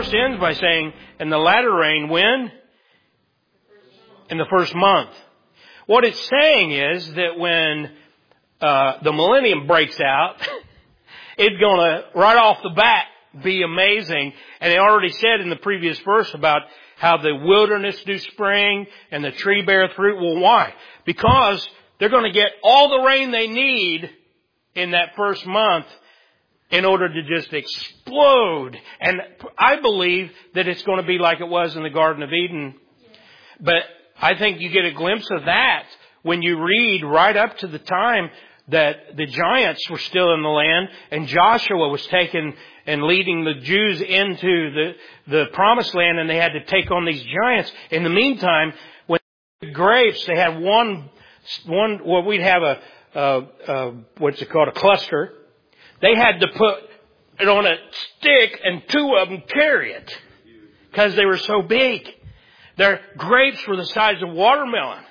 verse ends by saying, and the latter rain when? In the first month. What it's saying is that when the millennium breaks out, it's going to, right off the bat, be amazing. And it already said in the previous verse about how the wilderness do spring and the tree beareth fruit. Well, why? Because they're going to get all the rain they need in that first month in order to just explode. And I believe that it's going to be like it was in the Garden of Eden. But I think you get a glimpse of that when you read right up to the time that the giants were still in the land and Joshua was taken and leading the Jews into the promised land, and they had to take on these giants. In the meantime, when grapes, they had one, well, we'd have what's it called, a cluster. They had to put it on a stick and two of them carry it because they were so big. Their grapes were the size of watermelon.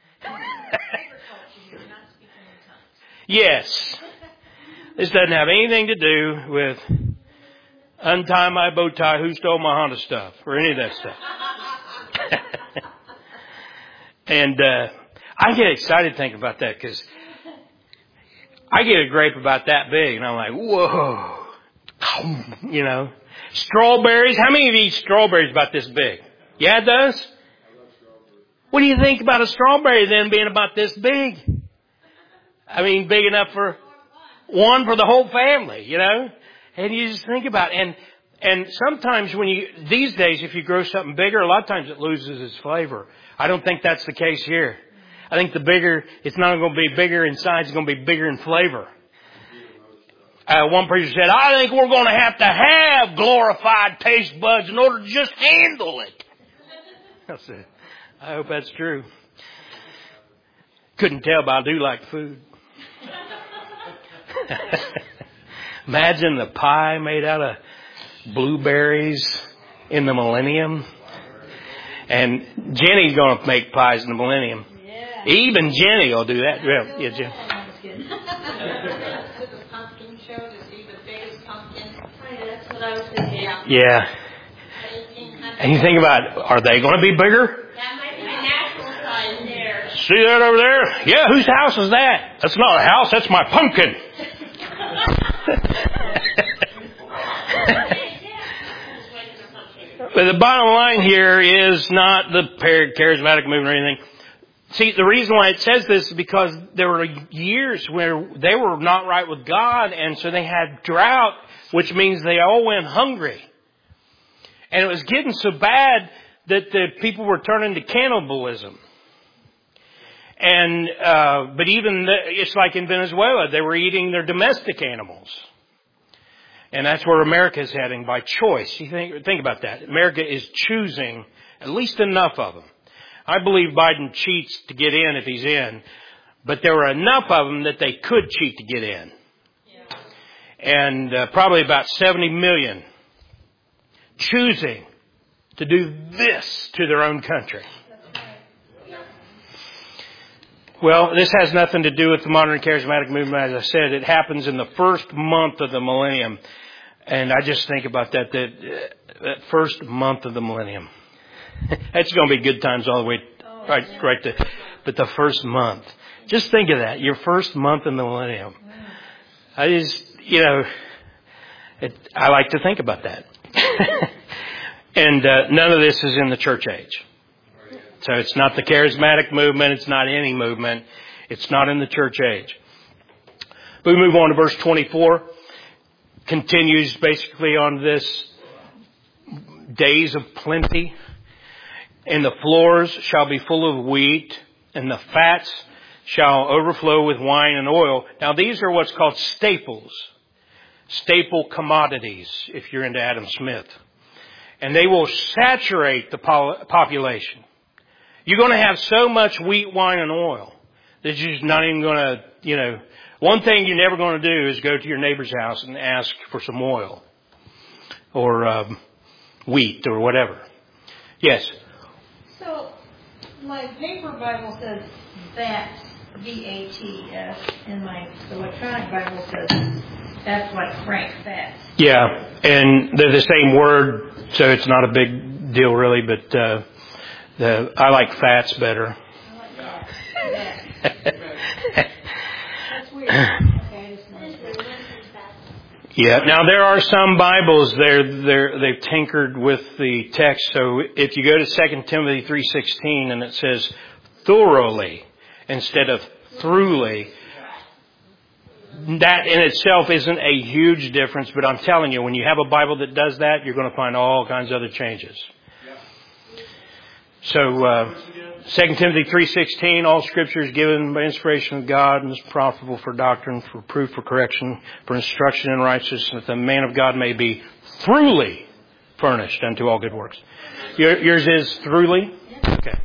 Yes. This doesn't have anything to do with untie my bow tie, who stole my Honda stuff, or any of that stuff. And I get excited thinking about that because I get a grape about that big, and I'm like, whoa. You know. Strawberries. How many of you eat strawberries about this big? Yeah, it does? What do you think about a strawberry then being about this big? I mean, big enough for one for the whole family, you know? And you just think about it. And sometimes these days, if you grow something bigger, a lot of times it loses its flavor. I don't think that's the case here. I think the bigger, it's not going to be bigger in size, it's going to be bigger in flavor. One preacher said, I think we're going to have glorified taste buds in order to just handle it. I said, I hope that's true. Couldn't tell, but I do like food. Imagine the pie made out of blueberries in the millennium. And Jenny's going to make pies in the millennium. Yeah. Even Jenny will do that. Well, yeah, Jenny. The pumpkin show to see the biggest pumpkin. That's what I was thinking. Yeah. And you think about, are they going to be bigger? That might be a natural size there. See that over there? Yeah, whose house is that? That's not a house, that's my pumpkin. But the bottom line here is not the charismatic movement or anything. See, the reason why it says this is because there were years where they were not right with God, and so they had drought, which means they all went hungry. And it was getting so bad that the people were turning to cannibalism. And but it's like in Venezuela, they were eating their domestic animals. And that's where America is heading by choice. You think about that. America is choosing at least enough of them. I believe Biden cheats to get in if he's in. But there were enough of them that they could cheat to get in. Yeah. And probably about 70 million choosing to do this to their own country. Well, this has nothing to do with the modern charismatic movement. As I said, it happens in the first month of the millennium. And I just think about that first month of the millennium. It's going to be good times all the way right to, but the first month. Just think of that, your first month in the millennium. I just, I like to think about that. And none of this is in the church age. So it's not the charismatic movement. It's not any movement. It's not in the church age. We move on to verse 24. Continues basically on this days of plenty. And the floors shall be full of wheat, and the fats shall overflow with wine and oil. Now these are what's called staples. Staple commodities, if you're into Adam Smith. And they will saturate the population. You're going to have so much wheat, wine, and oil that you're just not even going to, one thing you're never going to do is go to your neighbor's house and ask for some oil or wheat or whatever. Yes? So, my paper Bible says VATS, V-A-T-S, and my electronic Bible says that's like Frank Fats. Yeah, and they're the same word So it's not a big deal really, but I like fats better. I like that. That's weird. Okay, I just noticed that. Yeah. Now there are some Bibles they've tinkered with the text. So if you go to 2 Timothy 3:16 and it says thoroughly instead of throughly, that in itself isn't a huge difference. But I'm telling you, when you have a Bible that does that, you're going to find all kinds of other changes. So 2 Timothy 3:16, all Scripture is given by inspiration of God and is profitable for doctrine, for proof, for correction, for instruction in righteousness, that the man of God may be thoroughly furnished unto all good works. Yours is thoroughly? Okay.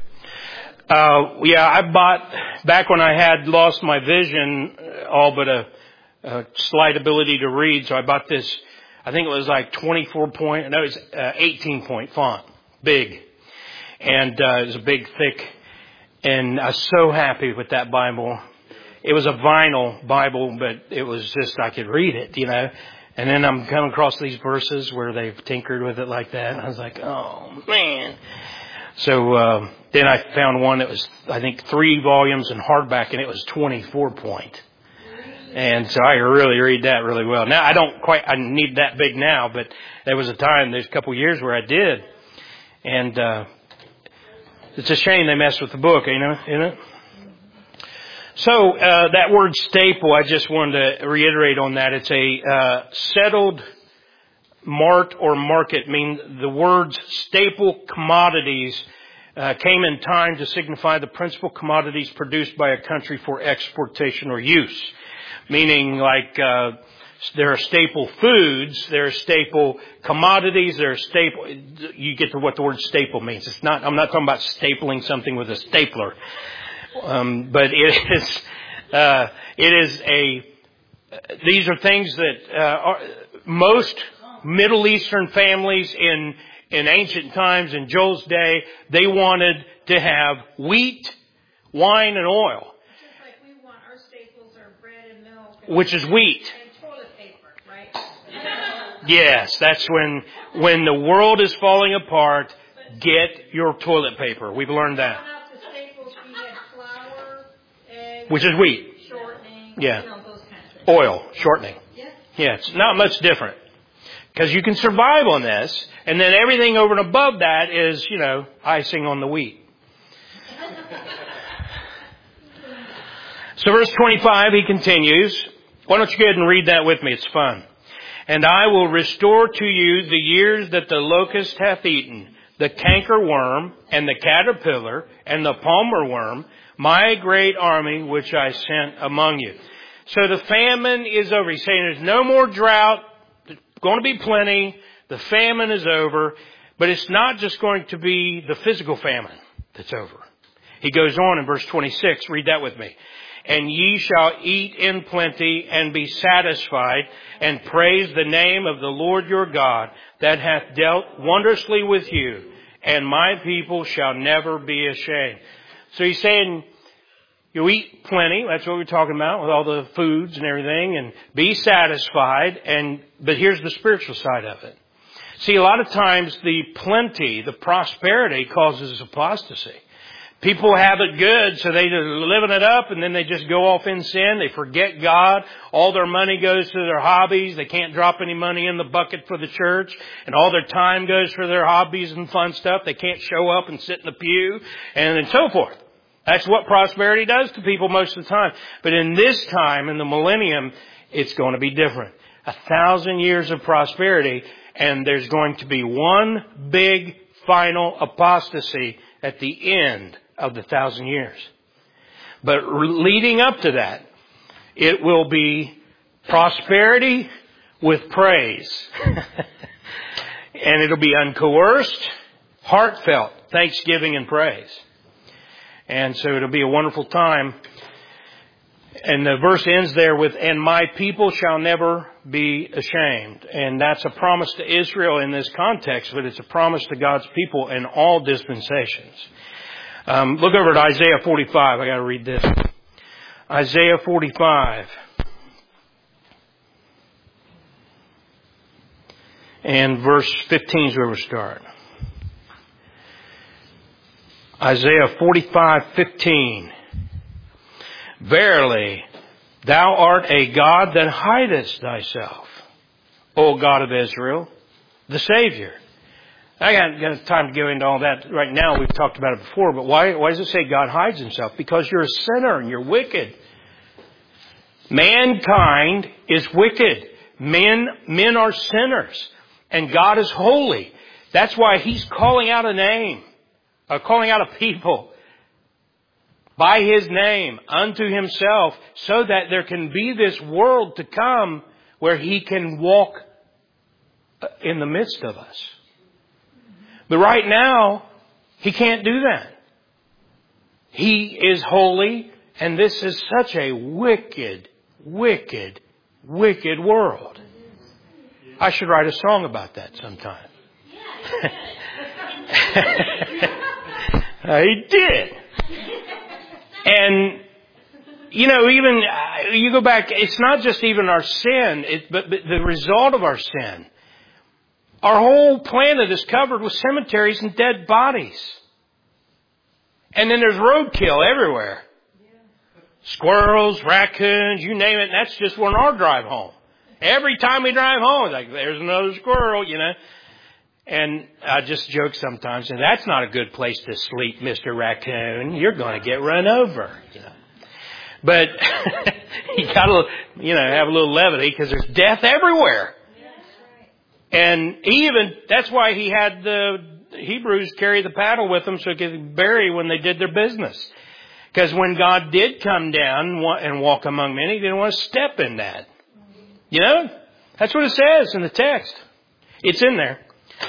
I bought, back when I had lost my vision, all but a slight ability to read, so I bought this, I think it was like 18 point font, big. And it was a big, thick, and I was so happy with that Bible. It was a vinyl Bible, but it was just, I could read it, you know. And then I'm coming across these verses where they've tinkered with it like that, and I was like, oh, man. So then I found one that was, I think, 3 volumes in hardback, and it was 24 point. And so I really read that really well. Now, I need that big now, but there was a time, there's a couple of years where I did. And it's a shame they messed with the book, isn't it? So that word staple, I just wanted to reiterate on that. It's a settled mart or market. The words staple commodities came in time to signify the principal commodities produced by a country for exportation or use. Meaning like there are staple foods, there are staple commodities, there are staple, you get to what the word staple means. I'm not talking about stapling something with a stapler. But these are things that most Middle Eastern families in ancient times, in Joel's day, they wanted to have wheat, wine, and oil. Just like we want our staples are bread and milk. Which is wheat. Yes, that's when the world is falling apart, get your toilet paper. We've learned that. Which is wheat. Shortening. Yeah. Those kinds of things. Oil, shortening. Yeah, it's not much different. Because you can survive on this, and then everything over and above that is, icing on the wheat. So verse 25, he continues. Why don't you go ahead and read that with me? It's fun. And I will restore to you the years that the locust hath eaten, the cankerworm, and the caterpillar, and the palmer worm, my great army which I sent among you. So the famine is over. He's saying there's no more drought. There's going to be plenty. The famine is over. But it's not just going to be the physical famine that's over. He goes on in verse 26. Read that with me. And ye shall eat in plenty and be satisfied, and praise the name of the Lord your God that hath dealt wondrously with you, and my people shall never be ashamed. So he's saying, you eat plenty, that's what we're talking about, with all the foods and everything, and be satisfied, but here's the spiritual side of it. See, a lot of times the plenty, the prosperity causes apostasy. People have it good, so they're living it up, and then they just go off in sin. They forget God. All their money goes to their hobbies. They can't drop any money in the bucket for the church. And all their time goes for their hobbies and fun stuff. They can't show up and sit in the pew, and so forth. That's what prosperity does to people most of the time. But in this time, in the millennium, it's going to be different. 1,000 years of prosperity, and there's going to be one big final apostasy at the end of the 1,000 years. But leading up to that, it will be prosperity with praise. And it'll be uncoerced, heartfelt thanksgiving and praise. And so it'll be a wonderful time. And the verse ends there with, and my people shall never be ashamed. And that's a promise to Israel in this context, but it's a promise to God's people in all dispensations. Look over at Isaiah 45. I got to read this. Isaiah 45. And verse 15 is where we start. Isaiah 45:15. Verily, thou art a God that hidest thyself, O God of Israel, the Savior. I haven't got time to go into all that right now. We've talked about it before, but why does it say God hides himself? Because you're a sinner and you're wicked. Mankind is wicked. Men are sinners. And God is holy. That's why He's calling out a name, calling out a people by His name unto Himself, so that there can be this world to come where He can walk in the midst of us. But right now, He can't do that. He is holy, and this is such a wicked, wicked, wicked world. I should write a song about that sometime. He did. And, even, you go back, it's not just even our sin, but the result of our sin. Our whole planet is covered with cemeteries and dead bodies. And then there's roadkill everywhere. Squirrels, raccoons, you name it, and that's just on our drive home. Every time we drive home, it's like, there's another squirrel, And I just joke sometimes, and that's not a good place to sleep, Mr. Raccoon. You're going to get run over, But you got to, have a little levity because there's death everywhere. And that's why he had the Hebrews carry the paddle with them so they could bury when they did their business. Because when God did come down and walk among men, He didn't want to step in that. That's what it says in the text. It's in there.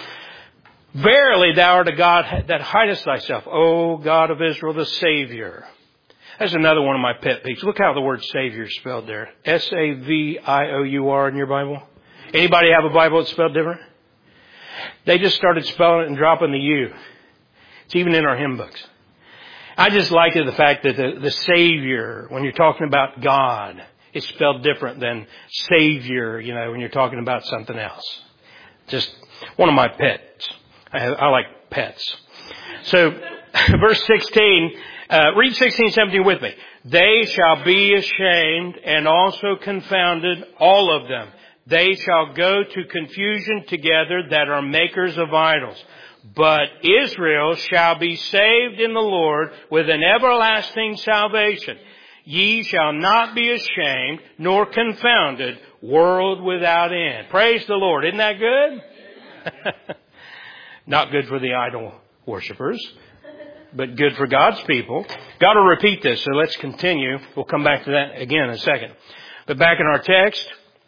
Verily thou art a God that hidest thyself, O God of Israel, the Savior. That's another one of my pet peeves. Look how the word Savior is spelled there. S-A-V-I-O-U-R in your Bible. Anybody have a Bible that's spelled different? They just started spelling it and dropping the U. It's even in our hymn books. I just like the fact that the Savior, when you're talking about God, it's spelled different than Savior, when you're talking about something else. Just one of my pets. I like pets. So, verse 16, read 16, 17 with me. They shall be ashamed and also confounded, all of them. They shall go to confusion together that are makers of idols. But Israel shall be saved in the Lord with an everlasting salvation. Ye shall not be ashamed nor confounded, world without end. Praise the Lord. Isn't that good? Not good for the idol worshipers, but good for God's people. Got to repeat this, so let's continue. We'll come back to that again in a second. But back in our text,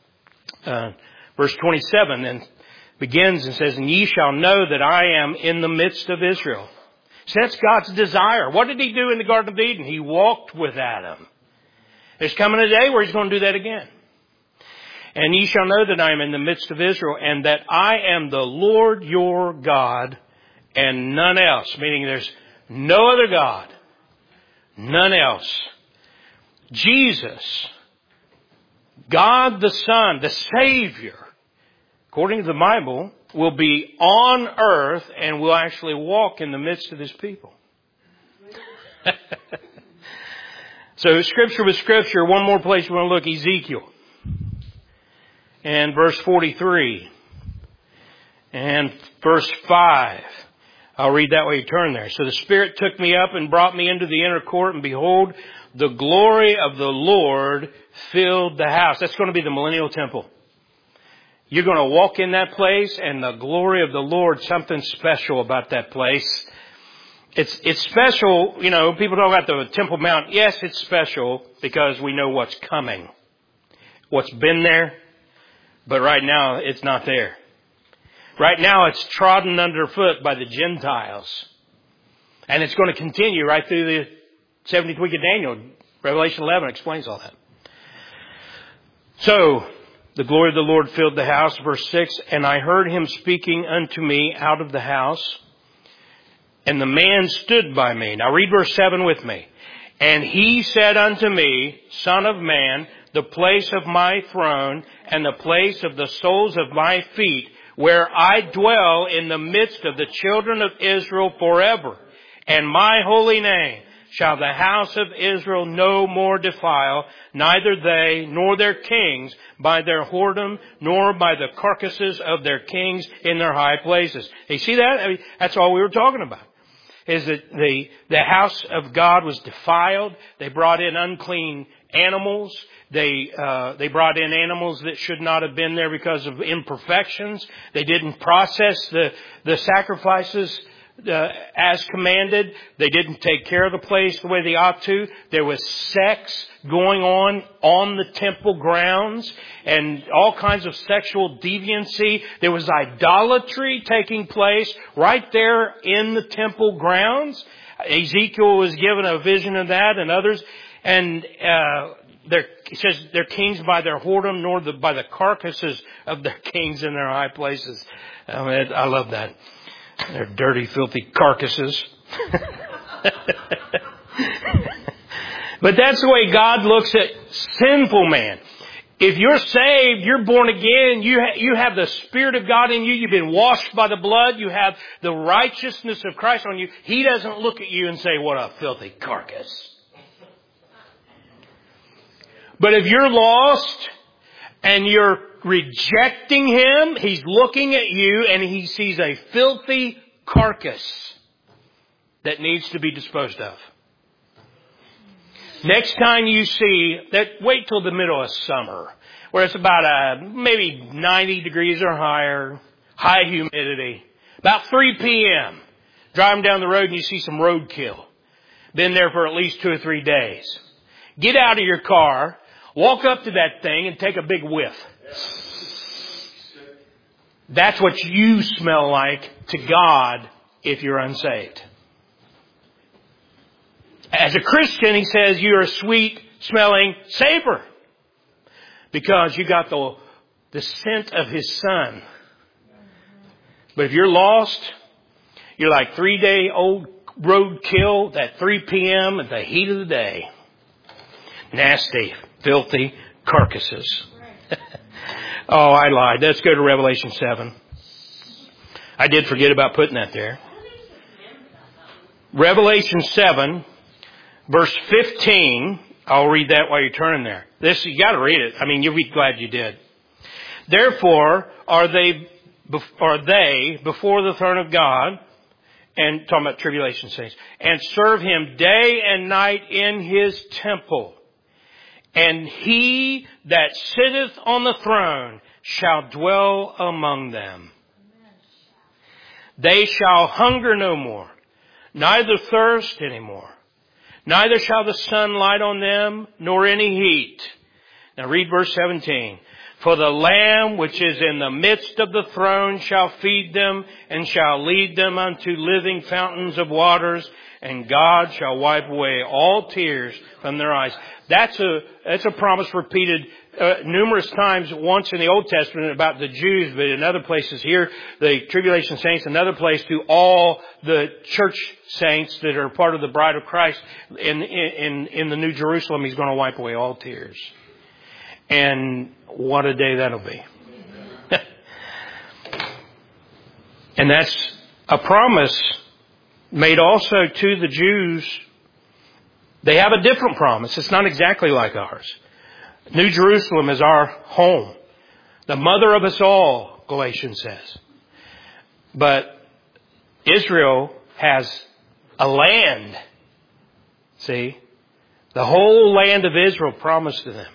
verse 27 then begins and says, and ye shall know that I am in the midst of Israel. So that's God's desire. What did He do in the Garden of Eden? He walked with Adam. There's coming a day where He's going to do that again. And ye shall know that I am in the midst of Israel, and that I am the Lord your God, and none else. Meaning there's no other God. None else. Jesus, God the Son, the Savior, according to the Bible, will be on earth and will actually walk in the midst of His people. So Scripture with Scripture, one more place we want to look, Ezekiel. And verse 43. And verse 5. I'll read that while you turn there. So the Spirit took me up and brought me into the inner court, and behold, the glory of the Lord filled the house. That's going to be the millennial temple. You're going to walk in that place, and the glory of the Lord, something special about that place. It's special, people talk about the Temple Mount. Yes, it's special because we know what's coming. What's been there, but right now it's not there. Right now it's trodden underfoot by the Gentiles. And it's going to continue right through the 70th week of Daniel. Revelation 11 explains all that. So, the glory of the Lord filled the house, verse 6, and I heard Him speaking unto me out of the house, and the man stood by me. Now read verse 7 with me. And He said unto me, Son of man, the place of my throne and the place of the soles of my feet where I dwell in the midst of the children of Israel forever. And my holy name shall the house of Israel no more defile, neither they nor their kings by their whoredom, nor by the carcasses of their kings in their high places. You see that? I mean, that's all we were talking about. Is that the house of God was defiled. They brought in unclean animals. They brought in animals that should not have been there because of imperfections. They didn't process the sacrifices as commanded. They didn't take care of the place the way they ought to. There was sex going on the temple grounds and all kinds of sexual deviancy. There was idolatry taking place right there in the temple grounds. Ezekiel was given a vision of that and others. And it says their kings by their whoredom, nor by the carcasses of their kings in their high places. I love that. They're dirty, filthy carcasses. But that's the way God looks at sinful man. If you're saved, you're born again, you have the Spirit of God in you, you've been washed by the blood, you have the righteousness of Christ on you. He doesn't look at you and say, what a filthy carcass. But if you're lost and you're rejecting Him, He's looking at you and He sees a filthy carcass that needs to be disposed of. Next time you see that, wait till the middle of summer, where it's about maybe 90 degrees or higher, high humidity. About 3 p.m., driving down the road and you see some roadkill. Been there for at least 2 or 3 days. Get out of your car, walk up to that thing and take a big whiff. That's what you smell like to God if you're unsaved. As a Christian, He says you're a sweet smelling savor because you got the scent of His Son. But if you're lost, you're like 3-day-old roadkill at 3 p.m. at the heat of the day. Nasty, filthy carcasses. Oh, I lied. Let's go to Revelation 7. I did forget about putting that there. Revelation 7, verse 15. I'll read that while you're turning there. You got to read it. I mean, you'll be glad you did. Therefore are they before the throne of God, and talking about tribulation saints, and serve Him day and night in His temple. And He that sitteth on the throne shall dwell among them. They shall hunger no more, neither thirst any more. Neither shall the sun light on them, nor any heat. Now read verse 17. For the Lamb which is in the midst of the throne shall feed them, and shall lead them unto living fountains of waters, and God shall wipe away all tears from their eyes. That's a promise repeated numerous times, once in the Old Testament about the Jews, but in other places here, the tribulation saints, another place to all the church saints that are part of the bride of Christ in the New Jerusalem. He's going to wipe away all tears. And what a day that'll be. And that's a promise made also to the Jews. They have a different promise. It's not exactly like ours. New Jerusalem is our home. The mother of us all, Galatians says. But Israel has a land. See? The whole land of Israel promised to them.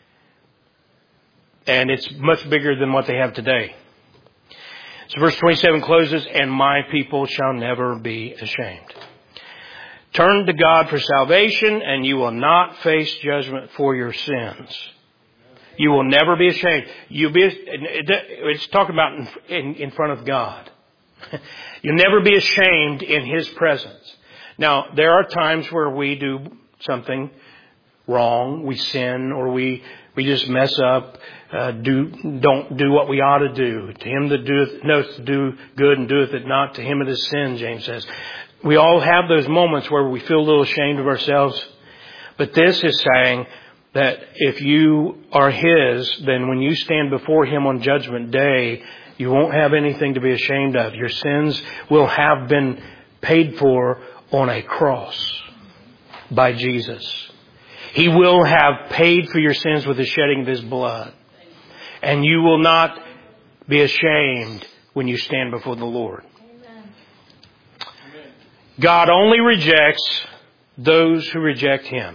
And it's much bigger than what they have today. So verse 27 closes, and my people shall never be ashamed. Turn to God for salvation, and you will not face judgment for your sins. You will never be ashamed. It's talking about in front of God. You'll never be ashamed in His presence. Now, there are times where we do something wrong, we sin, or we just mess up, don't do what we ought to do. To him that knoweth to do good and doeth it not, to him it is sin, James says. We all have those moments where we feel a little ashamed of ourselves. But this is saying that if you are His, then when you stand before Him on Judgment Day, You won't have anything to be ashamed of. Your sins will have been paid for on a cross by Jesus. He will have paid for your sins with the shedding of His blood. And you will not be ashamed when you stand before the Lord. God only rejects those who reject Him.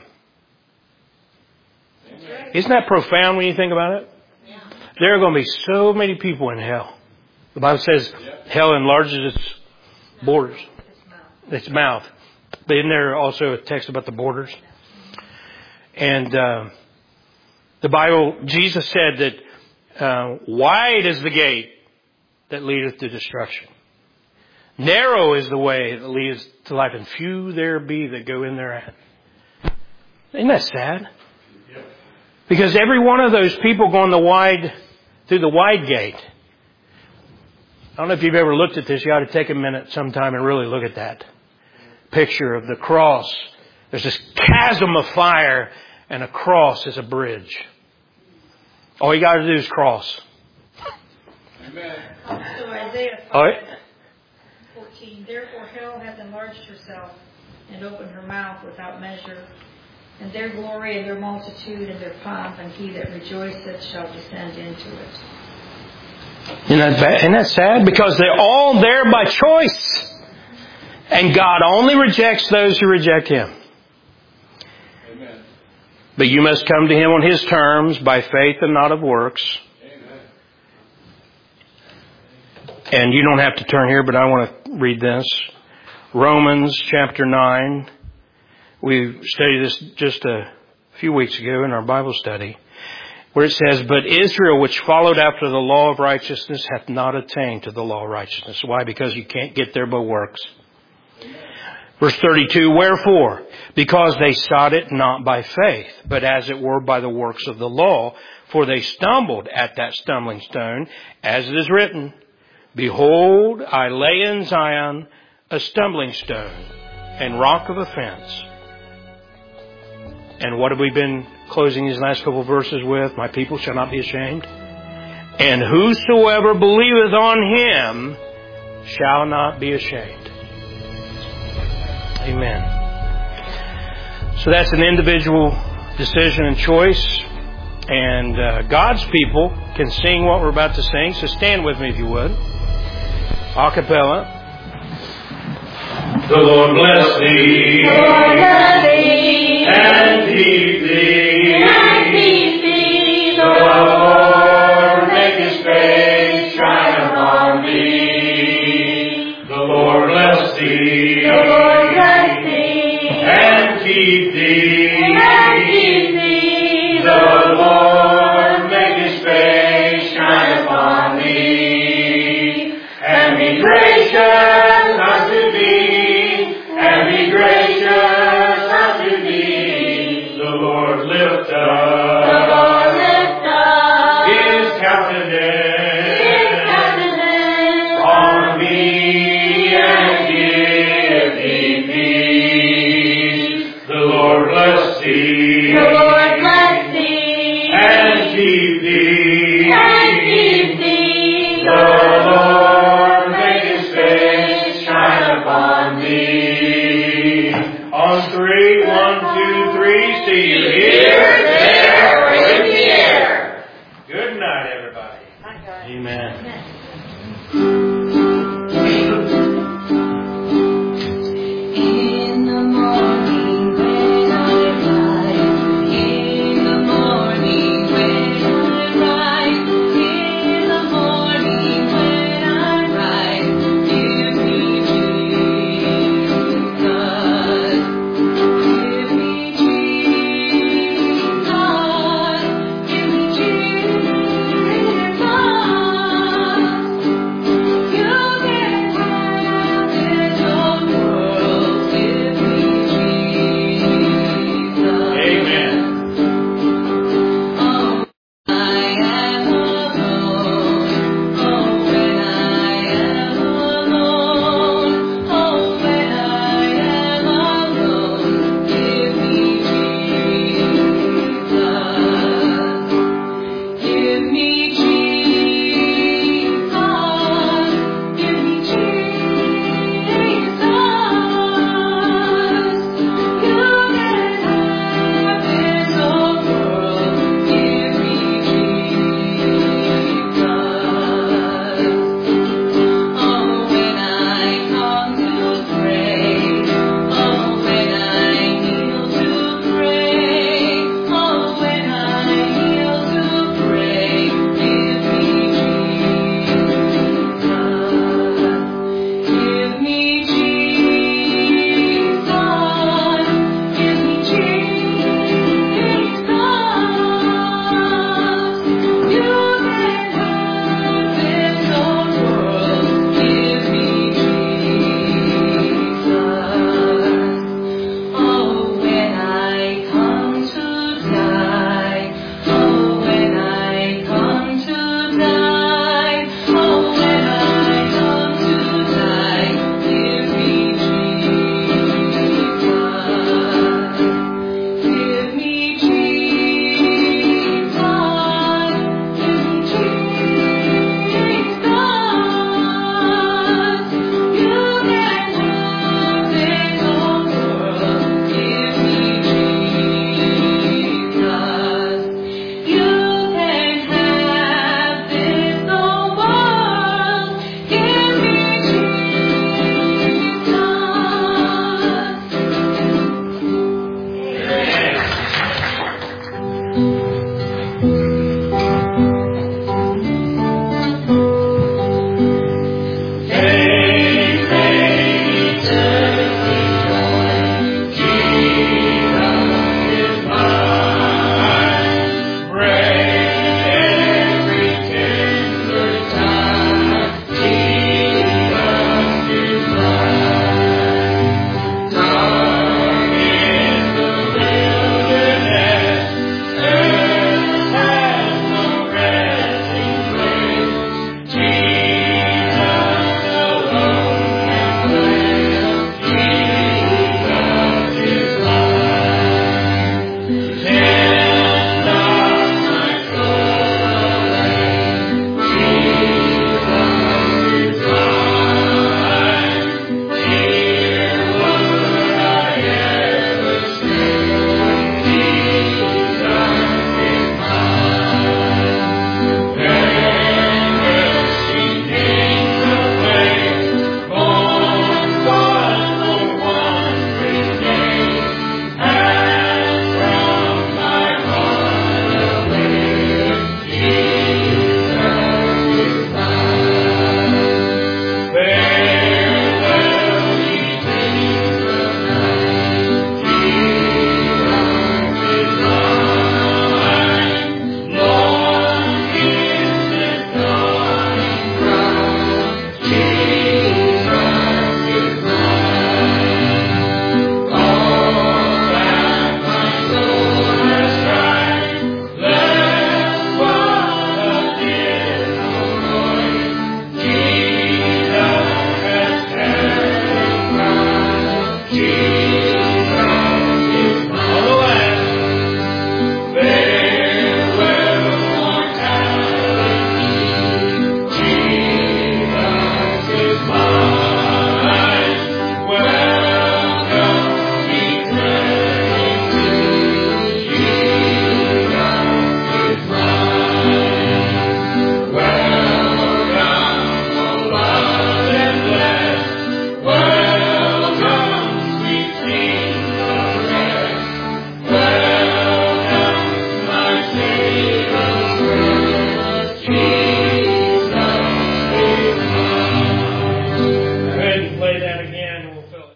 Isn't that profound when you think about it? There are going to be so many people in hell. The Bible says hell enlarges its borders, its mouth. But isn't there also a text about the borders? And the Bible, Jesus said that wide is the gate that leadeth to destruction. Narrow is the way that leads to life, and few there be that go in thereat. Isn't that sad? Because every one of those people going through the wide gate. I don't know if you've ever looked at this. You ought to take a minute sometime and really look at that picture of the cross. There's this chasm of fire, and a cross is a bridge. All you got to do is cross. Amen. So Isaiah 5:14. Therefore hell hath enlarged herself and opened her mouth without measure. And their glory and their multitude and their pomp, and he that rejoiceth shall descend into it. Isn't that sad? Because they're all there by choice. And God only rejects those who reject Him. Amen. But you must come to Him on His terms by faith and not of works. Amen. And you don't have to turn here, but I want to read this. Romans chapter 9. We studied this just a few weeks ago in our Bible study, where it says, But Israel, which followed after the law of righteousness, hath not attained to the law of righteousness. Why? Because you can't get there by works. Verse 32, Wherefore? Because they sought it not by faith, but as it were by the works of the law. For they stumbled at that stumbling stone, as it is written, Behold, I lay in Zion a stumbling stone and rock of offense. And what have we been closing these last couple of verses with? My people shall not be ashamed. And whosoever believeth on Him shall not be ashamed. Amen. So that's an individual decision and choice. And God's people can sing what we're about to sing. So stand with me if you would. A cappella. The Lord bless thee. The Lord bless thee. And keep thee. And keep thee. The Lord make His face shine upon thee. The Lord bless thee. The Lord bless thee. And keep thee. And keep thee. The Lord make His face shine upon thee. And be gracious unto thee. And be gracious unto thee. The Lord lift up. The Lord lift up His countenance on thee and give thee peace. The Lord bless thee. The Lord bless thee. And keep thee. And keep thee. The Lord make His face shine upon thee. On three, 1, 2, 3, see you here.